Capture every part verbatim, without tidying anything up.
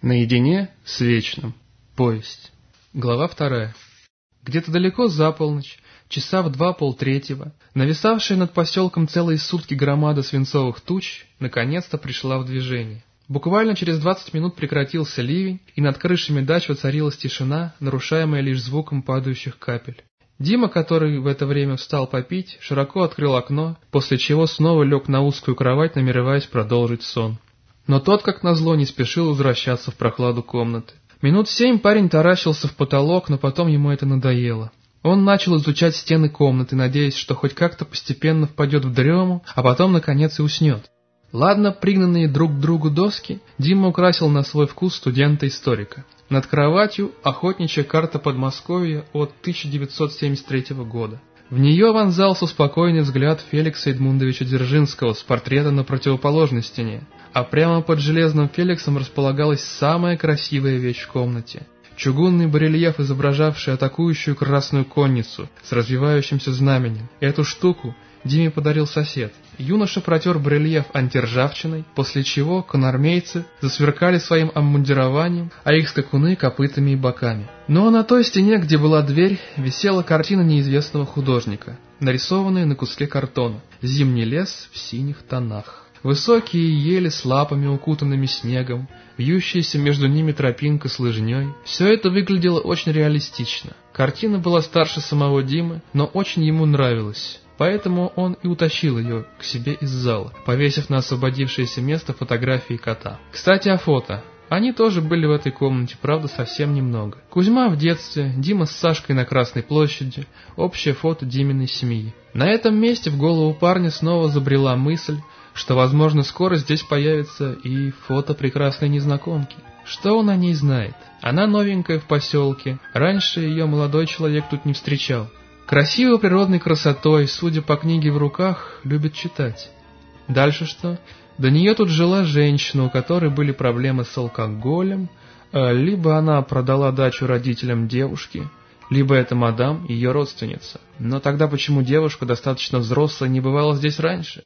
Наедине с вечным. Повесть. Глава вторая. Где-то далеко за полночь, часа в два полтретьего, нависавшая над поселком целые сутки громада свинцовых туч наконец-то пришла в движение. Буквально через двадцать минут прекратился ливень, и над крышами дач воцарилась тишина, нарушаемая лишь звуком падающих капель. Дима, который в это время встал попить, широко открыл окно, после чего снова лег на узкую кровать, намереваясь продолжить сон. Но тот, как назло, не спешил возвращаться в прохладу комнаты. Минут семь парень таращился в потолок, но потом ему это надоело. Он начал изучать стены комнаты, надеясь, что хоть как-то постепенно впадет в дрему, а потом, наконец, и уснет. Ладно, пригнанные друг к другу доски Дима украсил на свой вкус студента-историка. Над кроватью охотничья карта Подмосковья от тысяча девятьсот семьдесят третьего года. В нее вонзался спокойный взгляд Феликса Эдмундовича Дзержинского с портрета на противоположной стене, а прямо под железным Феликсом располагалась самая красивая вещь в комнате. Чугунный барельеф, изображавший атакующую красную конницу с развивающимся знаменем. Эту штуку Диме подарил сосед. Юноша протер барельеф антиржавчиной, после чего конармейцы засверкали своим обмундированием, а их скакуны копытами и боками. Но на той стене, где была дверь, висела картина неизвестного художника, нарисованная на куске картона «Зимний лес в синих тонах». Высокие ели с лапами, укутанными снегом, вьющаяся между ними тропинка с лыжней. Все это выглядело очень реалистично. Картина была старше самого Димы, но очень ему нравилась. Поэтому он и утащил ее к себе из зала, повесив на освободившееся место фотографии кота. Кстати, о фото. Они тоже были в этой комнате, правда, совсем немного. Кузьма в детстве, Дима с Сашкой на Красной площади, общее фото Диминой семьи. На этом месте в голову парня снова забрела мысль, что, возможно, скоро здесь появится и фото прекрасной незнакомки. Что он о ней знает? Она новенькая в поселке, раньше ее молодой человек тут не встречал. Красивой природной красотой, судя по книге в руках, любит читать. Дальше что? До нее тут жила женщина, у которой были проблемы с алкоголем, либо она продала дачу родителям девушки, либо это мадам, ее родственница. Но тогда почему девушка, достаточно взрослая, не бывала здесь раньше?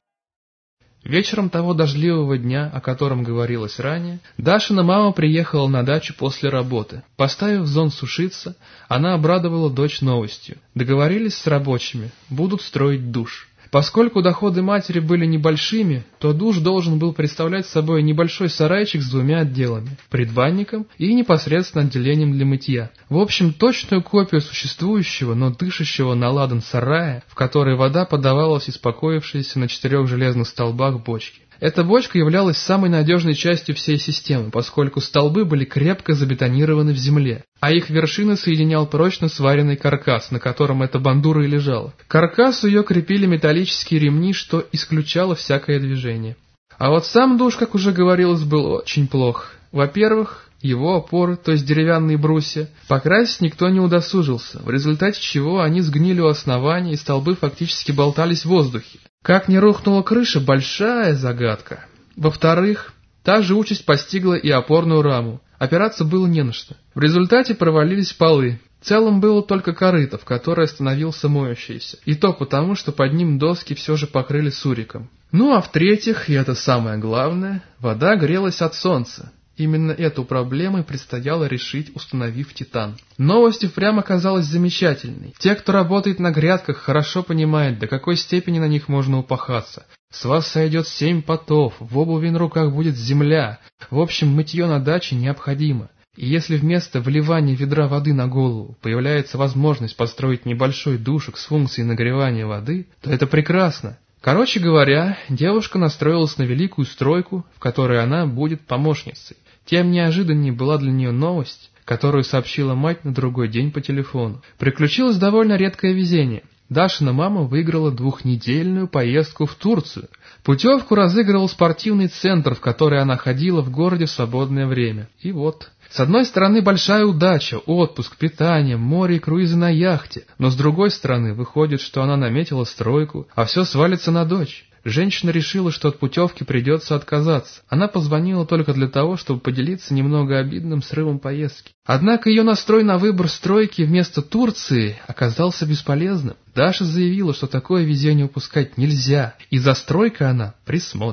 Вечером того дождливого дня, о котором говорилось ранее, Дашина мама приехала на дачу после работы. Поставив зонт сушиться, она обрадовала дочь новостью. Договорились с рабочими, будут строить душ. Поскольку доходы матери были небольшими, то душ должен был представлять собой небольшой сарайчик с двумя отделами – предбанником и непосредственно отделением для мытья. В общем, точную копию существующего, но дышащего на ладан сарая, в который вода подавалась из покоившейся на четырех железных столбах бочки. Эта бочка являлась самой надежной частью всей системы, поскольку столбы были крепко забетонированы в земле, а их вершины соединял прочно сваренный каркас, на котором эта бандура и лежала. К каркасу ее крепили металлические ремни, что исключало всякое движение. А вот сам душ, как уже говорилось, был очень плох. Во-первых, его опоры, то есть деревянные брусья, покрасить никто не удосужился, в результате чего они сгнили у основания, и столбы фактически болтались в воздухе. Как не рухнула крыша – большая загадка. Во-вторых, та же участь постигла и опорную раму. Опираться было не на что. В результате провалились полы. В целом было только корыто, в которое становился моющийся. И то потому, что под ним доски все же покрыли суриком. Ну а в-третьих, и это самое главное, вода грелась от солнца. Именно эту проблему предстояло решить, установив титан. Новость и впрямь оказалась замечательной. Те, кто работает на грядках, хорошо понимают, до какой степени на них можно упахаться. С вас сойдет семь потов, в обуви на руках будет земля. В общем, мытье на даче необходимо. И если вместо вливания ведра воды на голову появляется возможность построить небольшой душек с функцией нагревания воды, то это прекрасно. Короче говоря, девушка настроилась на великую стройку, в которой она будет помощницей. Тем неожиданнее была для нее новость, которую сообщила мать на другой день по телефону. Приключилось довольно редкое везение. Дашина мама выиграла двухнедельную поездку в Турцию. Путевку разыгрывал спортивный центр, в который она ходила в городе в свободное время. И вот, с одной стороны большая удача, отпуск, питание, море и круизы на яхте, но с другой стороны выходит, что она наметила стройку, а все свалится на дочь. Женщина решила, что от путевки придется отказаться. Она позвонила только для того, чтобы поделиться немного обидным срывом поездки. Однако ее настрой на выбор стройки вместо Турции оказался бесполезным. Даша заявила, что такое везение упускать нельзя, и за стройкой она присмотрит.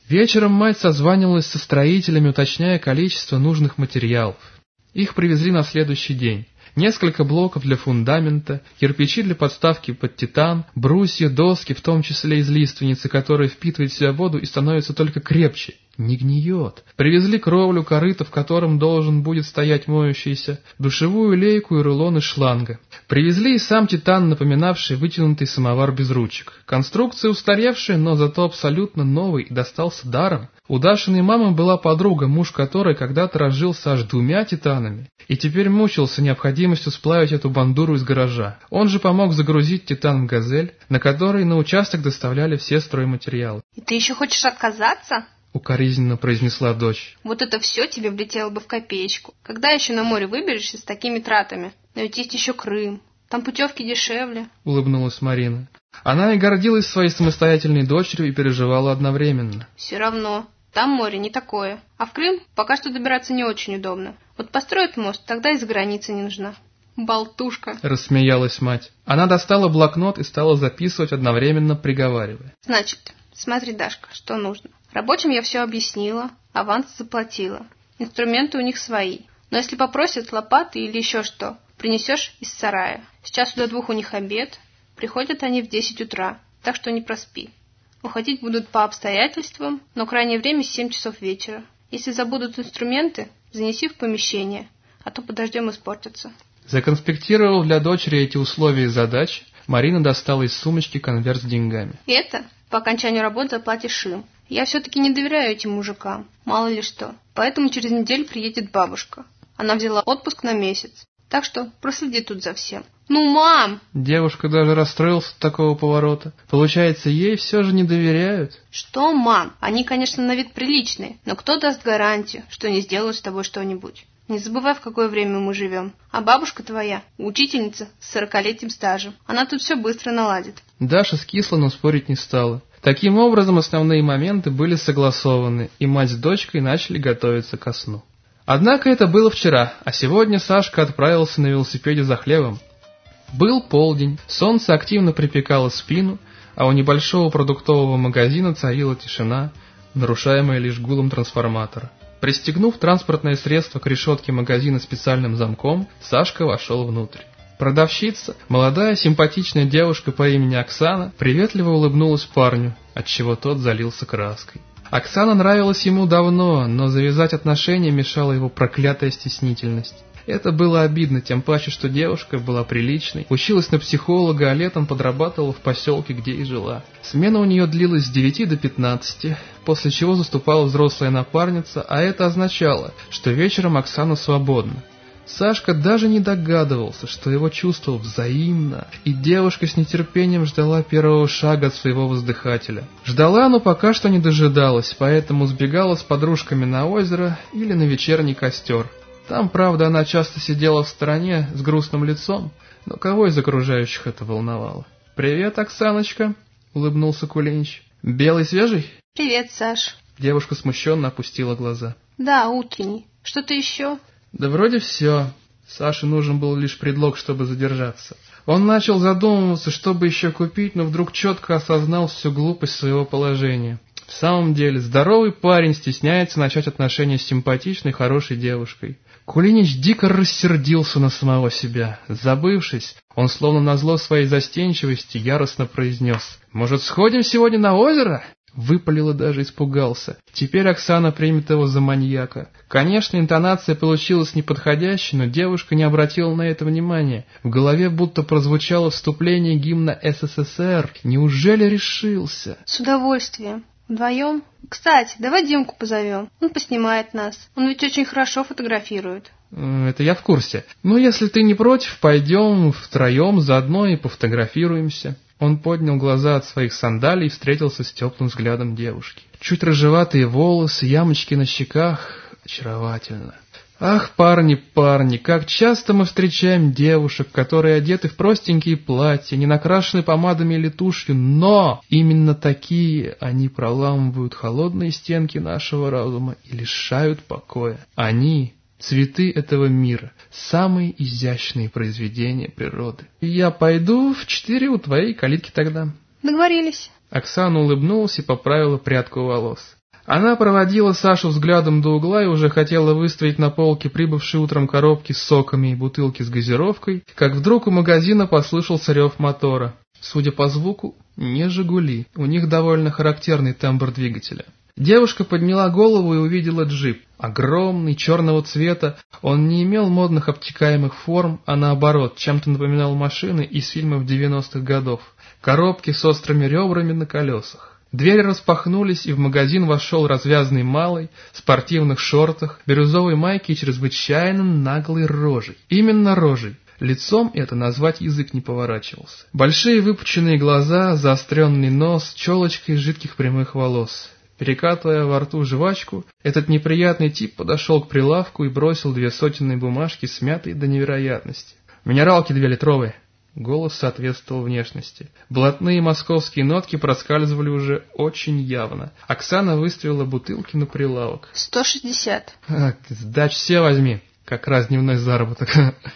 Вечером мать созванивалась со строителями, уточняя количество нужных материалов. Их привезли на следующий день. Несколько блоков для фундамента, кирпичи для подставки под титан, брусья, доски, в том числе из лиственницы, которая впитывает в себя воду и становится только крепче, не гниет. Привезли кровлю, корыто, в котором должен будет стоять моющийся, душевую лейку и рулоны шланга. Привезли и сам титан, напоминавший вытянутый самовар без ручек. Конструкция устаревшая, но зато абсолютно новый и достался даром. У Дашиной мамы была подруга, муж которой когда-то разжился аж двумя титанами, и теперь мучился необходимостью сплавить эту бандуру из гаража. Он же помог загрузить титан в «Газель», на которой на участок доставляли все стройматериалы. «И ты еще хочешь отказаться?» — укоризненно произнесла дочь. «Вот это все тебе влетело бы в копеечку. Когда еще на море выберешься с такими тратами? Но ведь есть еще Крым. Там путевки дешевле», — улыбнулась Марина. Она и гордилась своей самостоятельной дочерью и переживала одновременно. «Все равно. Там море не такое. А в Крым пока что добираться не очень удобно. Вот построят мост, тогда и за границей не нужна». «Болтушка», — рассмеялась мать. Она достала блокнот и стала записывать, одновременно приговаривая. «Значит, смотри, Дашка, что нужно. Рабочим я все объяснила, аванс заплатила. Инструменты у них свои. Но если попросят лопаты или еще что, принесешь из сарая. С часу до двух у них обед. Приходят они в десять утра, так что не проспи. Уходить будут по обстоятельствам, но крайнее время семь часов вечера. Если забудут инструменты, занеси в помещение, а то подождем испортятся». Законспектировав для дочери эти условия и задачи, Марина достала из сумочки конверт с деньгами. «Это по окончанию работы заплатишь им. Я все-таки не доверяю этим мужикам, мало ли что. Поэтому через неделю приедет бабушка. Она взяла отпуск на месяц. Так что проследи тут за всем». «Ну, мам!» Девушка даже расстроилась от такого поворота. Получается, ей все же не доверяют? «Что, мам? Они, конечно, на вид приличные, но кто даст гарантию, что не сделают с тобой что-нибудь? Не забывай, в какое время мы живем. А бабушка твоя — учительница с сорокалетним стажем. Она тут все быстро наладит». Даша скисла, но спорить не стала. Таким образом, основные моменты были согласованы, и мать с дочкой начали готовиться ко сну. Однако это было вчера, а сегодня Сашка отправился на велосипеде за хлебом. Был полдень, солнце активно припекало спину, а у небольшого продуктового магазина царила тишина, нарушаемая лишь гулом трансформатора. Пристегнув транспортное средство к решетке магазина специальным замком, Сашка вошел внутрь. Продавщица, молодая симпатичная девушка по имени Оксана, приветливо улыбнулась парню, отчего тот залился краской. Оксана нравилась ему давно, но завязать отношения мешала его проклятая стеснительность. Это было обидно, тем паче, что девушка была приличной, училась на психолога, а летом подрабатывала в поселке, где и жила. Смена у нее длилась с девяти до пятнадцати, после чего заступала взрослая напарница, а это означало, что вечером Оксана свободна. Сашка даже не догадывался, что его чувство взаимно, и девушка с нетерпением ждала первого шага от своего воздыхателя. Ждала, но пока что не дожидалась, поэтому сбегала с подружками на озеро или на вечерний костер. Там, правда, она часто сидела в стороне с грустным лицом, но кого из окружающих это волновало? «Привет, Оксаночка», — улыбнулся Кулинич. «Белый свежий?» «Привет, Саш». Девушка смущенно опустила глаза. «Да, утренний. Что-то еще?» «Да вроде все». Саше нужен был лишь предлог, чтобы задержаться. Он начал задумываться, что бы еще купить, но вдруг четко осознал всю глупость своего положения. В самом деле, здоровый парень стесняется начать отношения с симпатичной, хорошей девушкой. Кулинич дико рассердился на самого себя. Забывшись, он словно назло своей застенчивости яростно произнес: «Может, сходим сегодня на озеро?» Выпалил и даже испугался. Теперь Оксана примет его за маньяка. Конечно, интонация получилась неподходящей, но девушка не обратила на это внимания. В голове будто прозвучало вступление гимна СССР. Неужели решился? «С удовольствием. Вдвоем? Кстати, давай Димку позовем. Он поснимает нас. Он ведь очень хорошо фотографирует». «Это я в курсе. Но если ты не против, пойдем втроем, заодно и пофотографируемся». Он поднял глаза от своих сандалий и встретился с теплым взглядом девушки. Чуть рыжеватые волосы, ямочки на щеках. Очаровательно. Ах, парни, парни, как часто мы встречаем девушек, которые одеты в простенькие платья, не накрашены помадами или тушью, но именно такие они проламывают холодные стенки нашего разума и лишают покоя. Они — цветы этого мира, самые изящные произведения природы. Я пойду в четыре у твоей калитки тогда. Договорились. Оксана улыбнулась и поправила прядку волос. Она проводила Сашу взглядом до угла и уже хотела выставить на полке прибывшие утром коробки с соками и бутылки с газировкой, как вдруг у магазина послышался рев мотора. Судя по звуку, не «Жигули», у них довольно характерный тембр двигателя. Девушка подняла голову и увидела джип. Огромный, черного цвета, он не имел модных обтекаемых форм, а наоборот, чем-то напоминал машины из фильмов девяностых годов. Коробки с острыми ребрами на колесах. Двери распахнулись, и в магазин вошел развязный малый, в спортивных шортах, бирюзовой майке и чрезвычайно наглой рожей. Именно рожей. Лицом это назвать язык не поворачивался. Большие выпученные глаза, заостренный нос, челочка из жидких прямых волос. Перекатывая во рту жвачку, этот неприятный тип подошел к прилавку и бросил две сотенные бумажки, смятые до невероятности. «Минералки две литровые». Голос соответствовал внешности. Блатные московские нотки проскальзывали уже очень явно. Оксана выставила бутылки на прилавок. «Сто шестьдесят». А, «Сдач все возьми, как раз дневной заработок».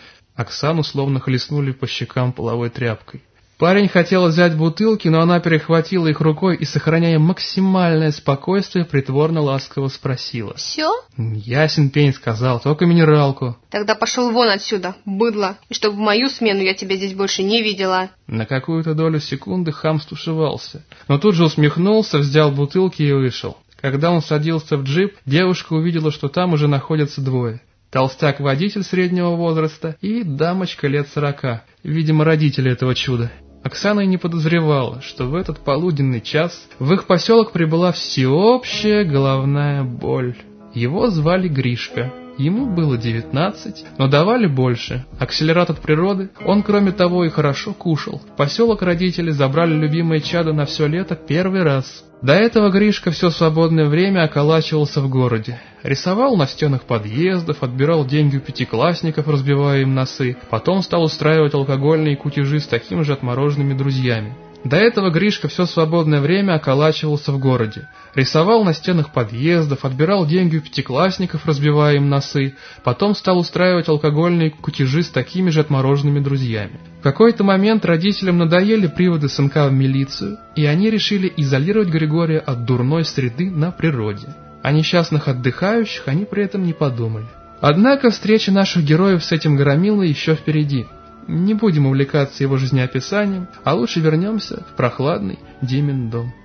Оксану словно хлестнули по щекам половой тряпкой. Парень хотел взять бутылки, но она перехватила их рукой и, сохраняя максимальное спокойствие, притворно-ласково спросила. «Все?» «Ясен пень сказал, только минералку». «Тогда пошел вон отсюда, быдло, и чтобы в мою смену я тебя здесь больше не видела». На какую-то долю секунды хам стушевался, но тут же усмехнулся, взял бутылки и вышел. Когда он садился в джип, девушка увидела, что там уже находятся двое. Толстяк-водитель среднего возраста и дамочка лет сорока, видимо, родители этого чуда. Оксана и не подозревала, что в этот полуденный час в их поселок прибыла всеобщая головная боль. Его звали Гришка. Ему было девятнадцать, но давали больше. Акселерат от природы, он, кроме того, и хорошо кушал. В поселок родители забрали любимое чадо на все лето первый раз. До этого Гришка все свободное время околачивался в городе. Рисовал на стенах подъездов, отбирал деньги у пятиклассников, разбивая им носы. Потом стал устраивать алкогольные кутежи с такими же отмороженными друзьями. До этого Гришка все свободное время околачивался в городе. Рисовал на стенах подъездов, отбирал деньги у пятиклассников, разбивая им носы. Потом стал устраивать алкогольные кутежи с такими же отмороженными друзьями. В какой-то момент родителям надоели приводы сынка в милицию, и они решили изолировать Григория от дурной среды на природе. О несчастных отдыхающих они при этом не подумали. Однако встреча наших героев с этим громилой еще впереди. Не будем увлекаться его жизнеописанием, а лучше вернемся в прохладный Димин дом.